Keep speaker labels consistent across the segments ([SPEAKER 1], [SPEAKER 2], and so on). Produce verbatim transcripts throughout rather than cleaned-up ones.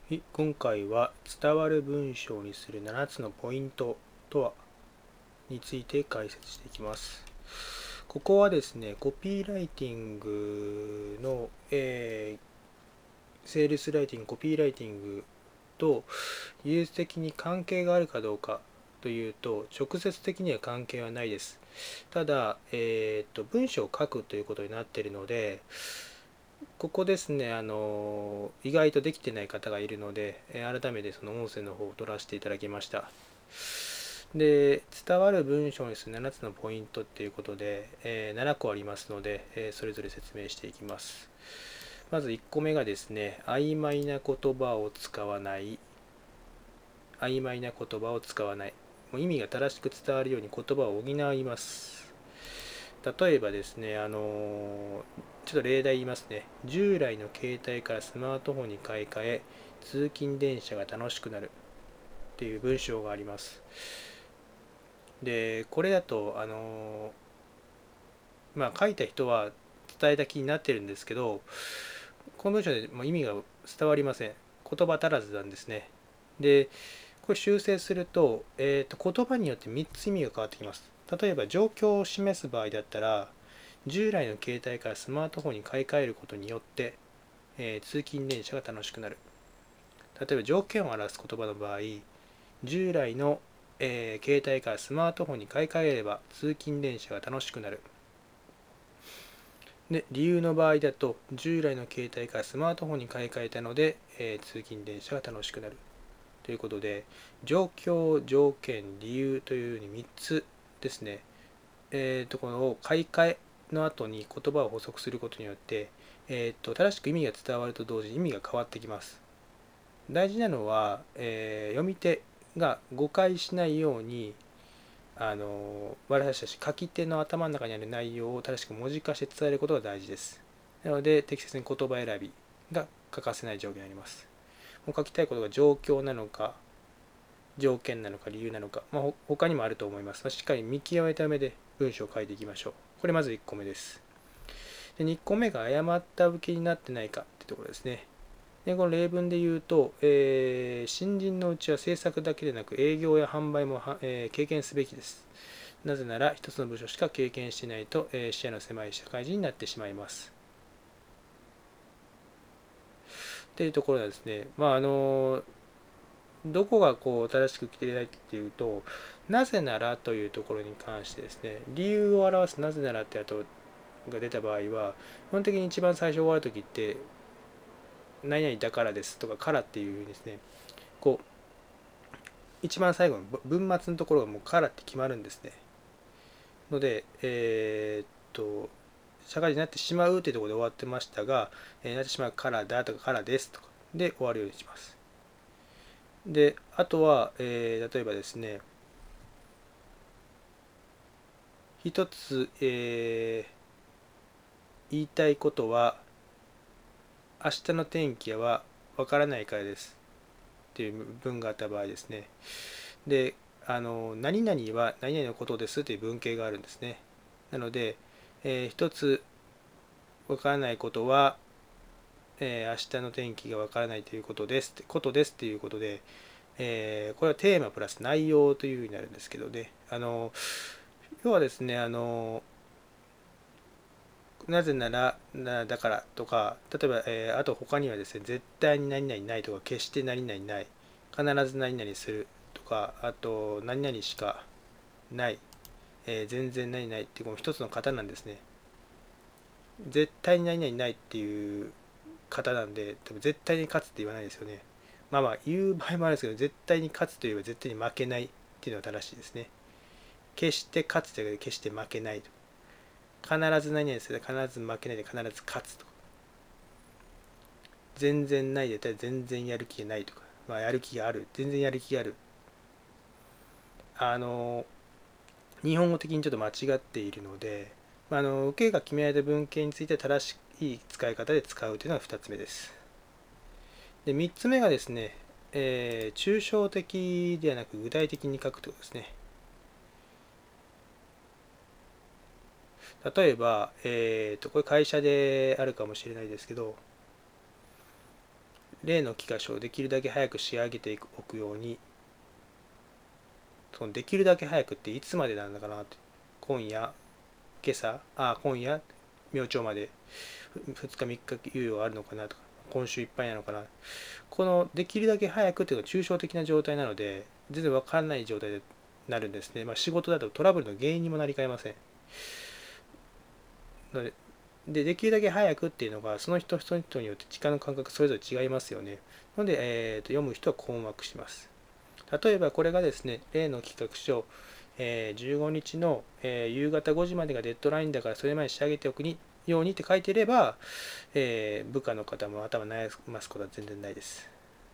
[SPEAKER 1] い今回は伝わる文章にするななつのポイントとはについて解説していきます。ここはですね、コピーライティングの、えーセールスライティング、コピーライティングと技術的に関係があるかどうかというと、直接的には関係はないです。ただ、えーと、文章を書くということになっているので、ここですね、あの意外とできてない方がいるので、改めてその音声の方を取らせていただきました。で、伝わる文章にするななつのポイントっていうことで、えーななこありますので、えーそれぞれ説明していきます。まずいっこめがですね、曖昧な言葉を使わない。曖昧な言葉を使わない。もう意味が正しく伝わるように言葉を補います。例えばですね、あのちょっと例題言いますね。従来の携帯からスマートフォンに買い替え、通勤電車が楽しくなるっていう文章があります。で、これだと、あのまあ、書いた人は伝えた気になってるんですけど、この文章でも意味が伝わりません。言葉足らずなんですね。で、これ修正すると、えーと、言葉によってみっつ意味が変わってきます。例えば、状況を示す場合だったら、従来の携帯からスマートフォンに買い替えることによって、えー通勤電車が楽しくなる。例えば、条件を表す言葉の場合、従来の、えー携帯からスマートフォンに買い替えれば通勤電車が楽しくなる。で、理由の場合だと、従来の携帯からスマートフォンに買い替えたので、えー通勤電車が楽しくなる。ということで、状況、条件、理由というようにみっつですね。えーと、この買い替えの後に言葉を補足することによって、えーと、正しく意味が伝わると同時に意味が変わってきます。大事なのは、えー読み手が誤解しないように、あの私たち書き手の頭の中にある内容を正しく文字化して伝えることが大事です。なので、適切に言葉選びが欠かせない条件になります。書きたいことが状況なのか、条件なのか、理由なのか、まあ、他にもあると思います。しっかり見極めた上で文章を書いていきましょう。これまずいっこめです。でにこめが誤った受けになってないかってところですね。でこの例文で言うと、えー新人のうちは制作だけでなく営業や販売も、えー経験すべきです。なぜなら一つの部署しか経験していないと、えー視野の狭い社会人になってしまいます。っていうところなんですね。まああのどこがこう正しく来ていないっていうと、なぜならというところに関してですね、理由を表すなぜならって後が出た場合は、基本的に一番最初終わるときって、何々だからですとかからっていうふうにですね、こう、一番最後の文末のところがもうからって決まるんですね。ので、えーっと、社会人になってしまうというところで終わってましたが、えーなってしまうからだとかからですとかで終わるようにします。で、あとは、えー例えばですね、一つ、えー言いたいことは、明日の天気はわからないからですっていう文があった場合ですね。で、あの、何々は何々のことですという文型があるんですね。なので、えー一つわからないことは、えー明日の天気がわからないということです、ことですっていうことで、えーこれはテーマプラス内容というふうになるんですけどね。あの、要はですね、あの、なぜなら、なだからとか、例えば、えーあと他にはですね、絶対に何々ないとか、決して何々ない、必ず何々するとか、あと、何々しかない、えー全然何々っていうこの一つの型なんですね。絶対に何々ないっていう型なんで、多分絶対に勝つって言わないですよね。まあまあ、言う場合もあるんですけど、絶対に勝つといえば絶対に負けないっていうのが正しいですね。決して勝つというわけで決して負けないと。必ず何々する、必ず負けないで必ず勝つとか。全然ないで言ったら全然やる気がないとか、まあ、やる気がある、全然やる気がある。あの、日本語的にちょっと間違っているので、まあ、あの受けが決められた文献について正しい使い方で使うというのがふたつめです。で、みっつめがですね、えー抽象的ではなく具体的に書くということですね。例えば、えーと、これ会社であるかもしれないですけど、 例の記箇所をできるだけ早く仕上げておくように、そのできるだけ早くっていつまでなんだかなって、今夜、今朝、あ、今夜、明朝までふつかみっか猶予あるのかなとか、今週いっぱいなのかな。このできるだけ早くというのは抽象的な状態なので、全然わからない状態でなるんですね。まあ、仕事だとトラブルの原因にもなりかねません。ので、で、できるだけ早くっていうのが、その人その人によって時間の感覚それぞれ違いますよね。ので、えー、と読む人は困惑します。例えばこれがですね、例の企画書、えーじゅうごにちの、えー夕方ごじまでがデッドラインだからそれまで仕上げておくにようにって書いていれば、えー部下の方も頭悩ますことは全然ないです。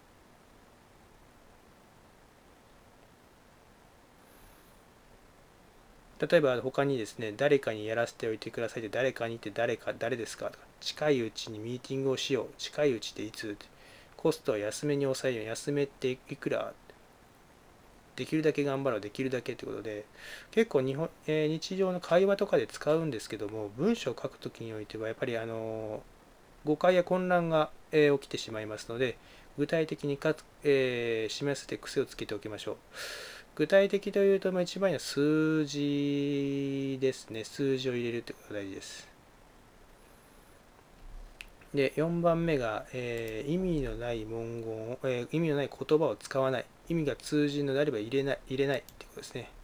[SPEAKER 1] 例えば他にですね、誰かにやらせておいてくださいって、誰かにって誰か、誰ですかとか、近いうちにミーティングをしよう、近いうちでいつ、コストは安めに抑えよう、安めっていくら、できるだけ頑張ろう、できるだけってことで、結構日本、えー日常の会話とかで使うんですけども、文章を書くときにおいては、やっぱりあの誤解や混乱が、えー起きてしまいますので、具体的にかつ、えー示せて癖をつけておきましょう。具体的というと、まあ、一番には数字ですね。数字を入れるってことが大事です。で、よんばんめが、えー意味のない文言を、えー意味のない言葉を使わない。意味が通じるのであれば入れない、入れないってことですね。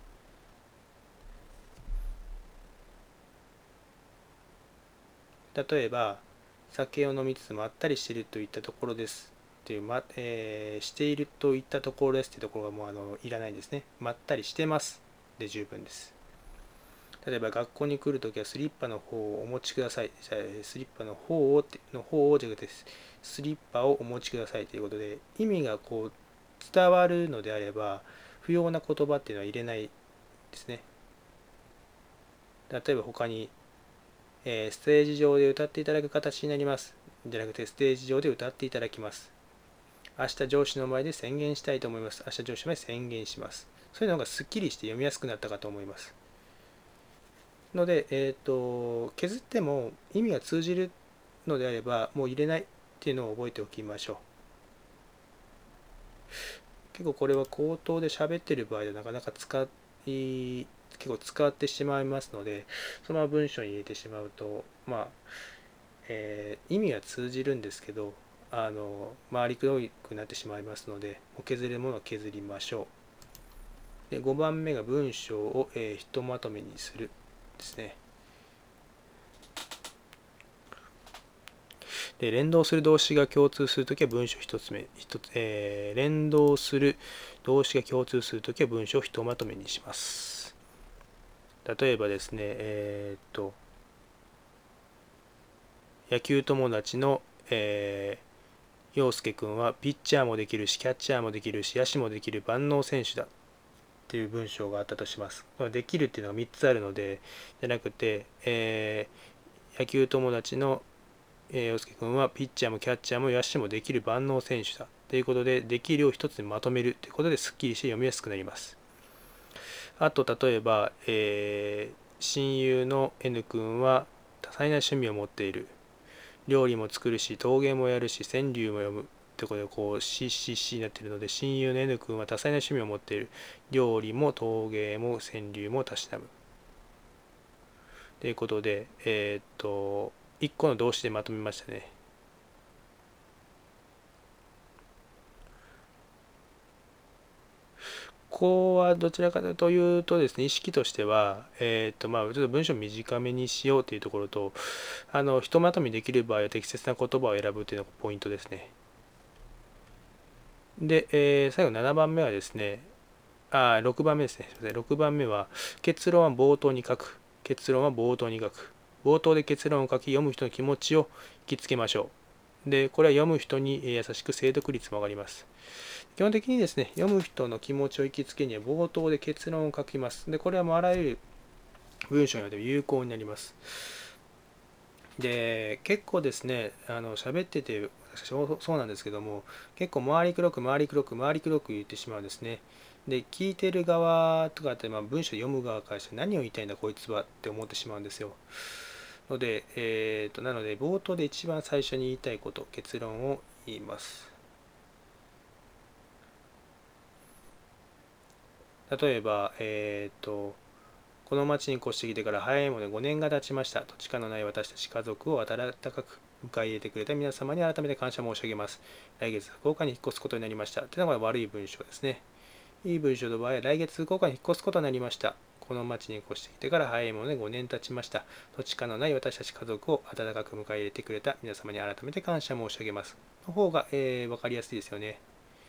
[SPEAKER 1] 例えば、酒を飲みつつまったりしているといったところですっていう、まえーしているといったところですっていうところがもうあのいらないですね。まったりしてますで十分です。例えば学校に来るときはスリッパの方をお持ちください。スリッパの方をっての方をじゃなくてスリッパをお持ちくださいということで、意味がこう伝わるのであれば不要な言葉っていうのは入れないですね。例えば他に、えーステージ上で歌っていただく形になりますじゃなくて、ステージ上で歌っていただきます。明日上司の前で宣言したいと思います。明日上司の前で宣言します。そういうのがすっきりして読みやすくなったかと思います。ので、えっと、削っても意味が通じるのであれば、もう入れないっていうのを覚えておきましょう。結構これは口頭で喋ってる場合でなかなか使い、結構使ってしまいますので、そのまま文章に入れてしまうと、まあ、えー意味は通じるんですけど、あの、回りくどくなってしまいますので、もう削れるものは削りましょう。で、ごばんめが文章を、えーひとまとめにするですね。で、連動する動詞が共通するときは文章一つ目、一つ、えー連動する動詞が共通するときは文章をひとまとめにします。例えばですね、えーっと、野球友達の、えー、陽介君はピッチャーもできるし、キャッチャーもできるし、野手もできる万能選手だっていう文章があったとします。できるっていうのがみっつあるので、じゃなくて、えー野球友達の陽介君はピッチャーもキャッチャーも野手もできる万能選手だということで、できるを一つにまとめるということですっきりして読みやすくなります。あと例えば、えー親友の N 君は多彩な趣味を持っている。料理も作るし陶芸もやるし川柳も読むということで、こう シーシーシー になっているので、親友の N 君は多彩な趣味を持っている。料理も陶芸も川柳もたしなむということで、えーっといっこの動詞でまとめましたね。ここはどちらかというとですね、意識としては、えっと、まあ、ちょっと文章を短めにしようというところと、あの、ひとまとめできる場合は適切な言葉を選ぶというのがポイントですね。で、えー最後ななばんめはですね、あ、ろくばんめですね。すみません。ろくばんめは、結論は冒頭に書く。結論は冒頭に書く。冒頭で結論を書き、読む人の気持ちを引きつけましょう。で、これは読む人に優しく精読率も上がります。基本的にですね、読む人の気持ちを引きつけには冒頭で結論を書きます。で、これはもうあらゆる文章において有効になります。で、結構ですね、あの喋ってて、私もそうなんですけども、結構回りくどく回りくどく回りくどく言ってしまうんですね。で、聞いてる側とかって、まあ、文章読む側からして何を言いたいんだこいつはって思ってしまうんですよ。 ので、えー、となので冒頭で一番最初に言いたいこと、結論を言います。例えば、えー、とこの町に越してきてから早いものでごねんが経ちました。土地勘のない私たち家族を温かく迎え入れてくれた皆様に改めて感謝申し上げます。来月福岡に引っ越すことになりました。というのが悪い文章ですね。いい文章の場合、来月福岡に引っ越すことになりました。この町に越してきてから早いものでごねん経ちました。土地勘のない私たち家族を温かく迎え入れてくれた皆様に改めて感謝申し上げます。の方が、えー、分かりやすいですよね。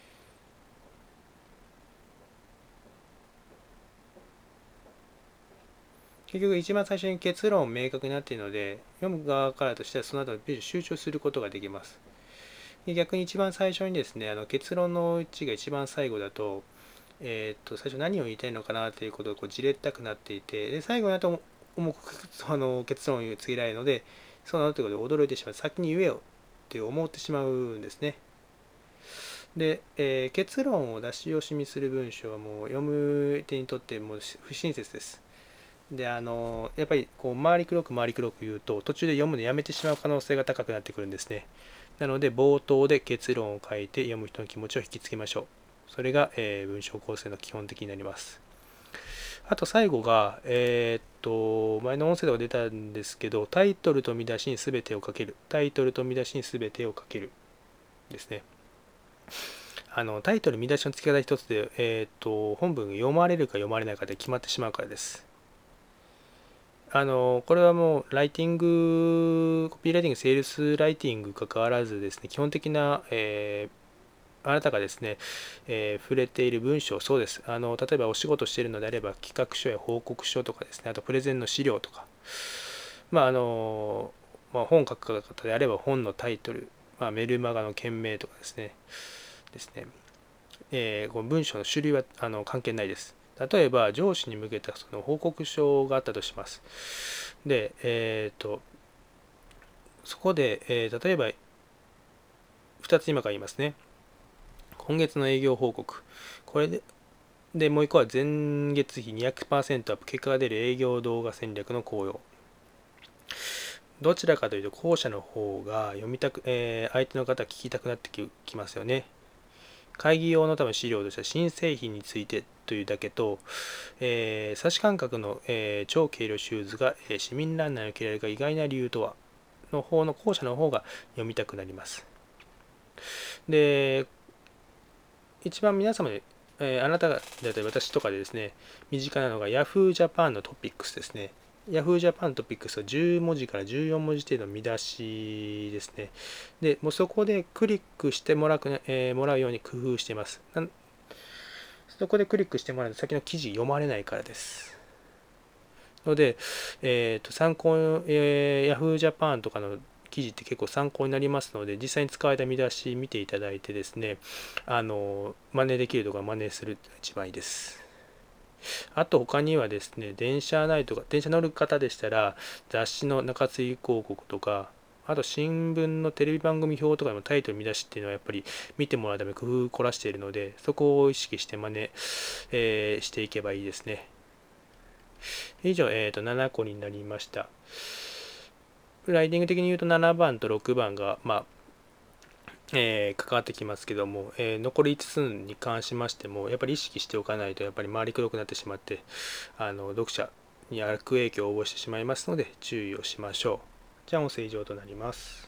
[SPEAKER 1] 結局一番最初に結論明確になっているので、読む側からとしてはその後のページを集中することができます。逆に一番最初にですね、あの結論のうちが一番最後だと、えー、っと最初何を言いたいのかなということをこうじれったくなっていて、で最後になると重くあの結論を告げられるので、そうなるということで驚いてしまう、先に言えよって思ってしまうんですね。で、えー、結論を出し惜しみする文章はもう読む手にとってもう不親切です。で、あのやっぱりこう回りくどく回りくどく言うと途中で読むのやめてしまう可能性が高くなってくるんですね。なので冒頭で結論を書いて読む人の気持ちを引きつけましょう。それが、えー文章構成の基本的になります。あと最後が、えーっと、前の音声でも出たんですけど、タイトルと見出しに全てをかける。タイトルと見出しに全てをかけるですね。あのタイトル、見出しの付け方一つで、えーっと、本文が読まれるか読まれないかで決まってしまうからです。あのこれはもうライティング、コピーライティング、セールスライティングかかわらずですね、基本的な、えーあなたがですね、えー触れている文章、そうです。あの例えばお仕事しているのであれば、企画書や報告書とかですね、あとプレゼンの資料とか、まああのまあ、本書く方であれば本のタイトル、まあ、メルマガの件名とかですね、ですね、えーこの文章の種類はあの関係ないです。例えば上司に向けたその報告書があったとします。で、えーと、そこで、えー例えばふたつ今から言いますね。今月の営業報告。これで、でもういっこは前月比にひゃくパーセントアップ、結果が出る営業動画戦略の効用。どちらかというと、後者の方が読みたく、えー相手の方は聞きたくなってききますよね。会議用の多分資料としては新製品についてというだけと、えー、差し感覚の、えー超軽量シューズが、えー市民ランナーに受けられるが意外な理由とはの方の後者の方が読みたくなります。で、一番皆様で、えーあなただったり私とかでですね、身近なのが Yahoo! ジャパンのトピックスですね。Yahoo! ジャパントピックスはじゅう文字からじゅうよん文字程度の見出しですね。で、もうそこでクリックしてもらう,、えーもらうように工夫しています。そこでクリックしてもらうと先の記事読まれないからです。ので、えー、と参考、えー、Yahoo! ジャパンとかの記事って結構参考になりますので、実際に使われた見出し見ていただいてですね、あの真似できるとか真似すると一番いいです。あと他にはですね、電車内とか、電車乗る方でしたら、雑誌の中継ぎ広告とか、あと新聞のテレビ番組表とかのタイトル見出しっていうのはやっぱり見てもらうために工夫を凝らしているので、そこを意識して真似、えーしていけばいいですね。以上、えー、とななこになりました。ライティング的に言うとななばんとろくばんが、まあえー関わってきますけども、えー残りいつつに関しましてもやっぱり意識しておかないとやっぱり回りくどくなってしまってあの読者に悪影響を及ぼしてしまいますので注意をしましょう。じゃあ音声以上となります。